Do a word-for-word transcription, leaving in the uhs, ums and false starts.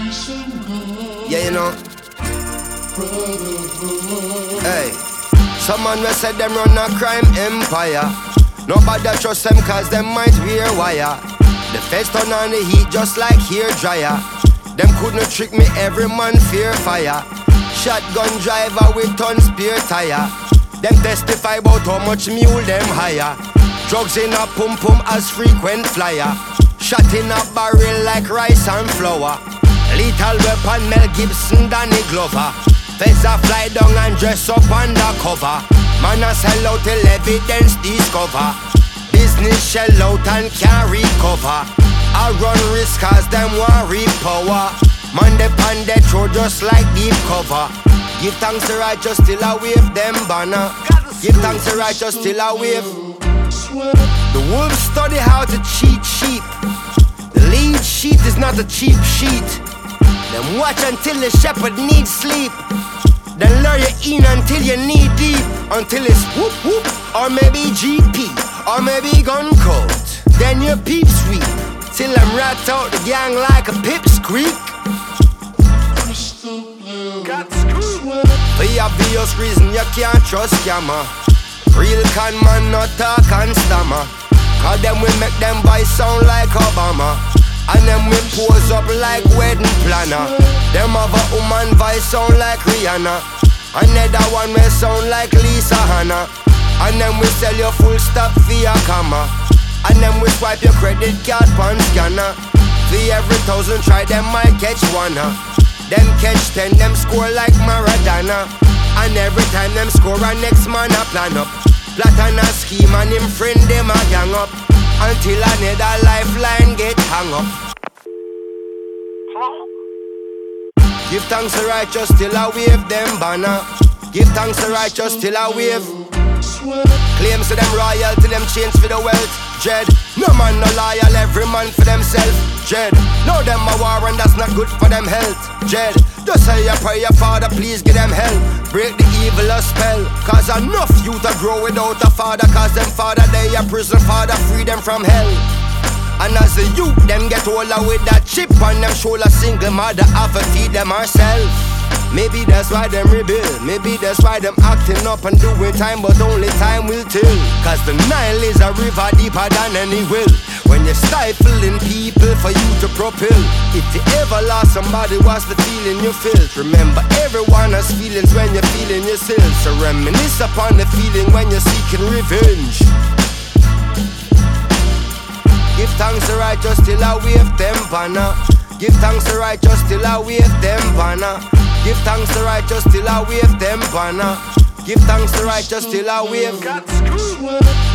Yeah, you know. Hey, someone will say them run a crime empire. Nobody trust them cause them might wear wire. The feds turn on the heat just like hair dryer. Them couldn't trick me, every man fear fire. Shotgun driver with ton spare tire. Them testify about how much mule them hire. Drugs in a pum pum as frequent flyer. Shot in a barrel like rice and flour. Lethal weapon Mel Gibson, Danny Glover. Feds a fly down and dress up undercover. Man a sell out till evidence discover. Business shell out and can't recover. I run risk cause them want repower. Man they pan they throw just like deep cover. Give thanks to righteous till I wave them banner. Give thanks to righteous till I wave. The wolves study how to cheat sheep. The lead sheep is not a cheap sheet. Them watch until the shepherd needs sleep. Then lure you in until you knee deep. Until it's whoop whoop, or maybe G P, or maybe gun coat. Then you peep sweep, till I'm rat out the gang like a pip squeak. Got screwed. For the obvious reason you can't trust scammer. Real con man not talk and stammer. Cause them will make them boys sound like Obama. And them will pose up like wedding planner. Them have a woman voice sound like Rihanna. Another one will sound like Lisa Hanna. And them will sell you full stop for your comma. And them will swipe your credit card pan scanner. For every thousand try them might catch one. Them catch ten, them score like Maradona. And every time them score a next man a plan up. Plot and a scheme and him friend them a gang up. Until another lifeline get hung up. Give thanks to righteous till I wave them banner. Give thanks to righteous till I wave. Claims to them royal till them change for the wealth. Dread, no man no loyal, every man for themself. Dread, no them a war and that's not good for them health. Dread, just say your prayer, Father, please give them help. Break the evil a spell. Cause enough youth a grow without a father. Cause them father they a prison, Father free them from hell. And as the youth them get older with that chip on them shoulder, single mother have to feed them herself. Maybe that's why them rebel. Maybe that's why them acting up and doing time, but only time will tell. Cause the Nile is a river deeper than any will. When you're stifling people for you to propel. If you ever lost somebody, what's the feeling you feel? Remember everyone has feelings when you're feeling yourself. So reminisce upon the feeling when you're seeking revenge. Give thanks to righteous till I wave them banner. Give thanks to righteous till I wave them banner. Give thanks to righteous till I wave them banner. Give thanks to righteous till I wave.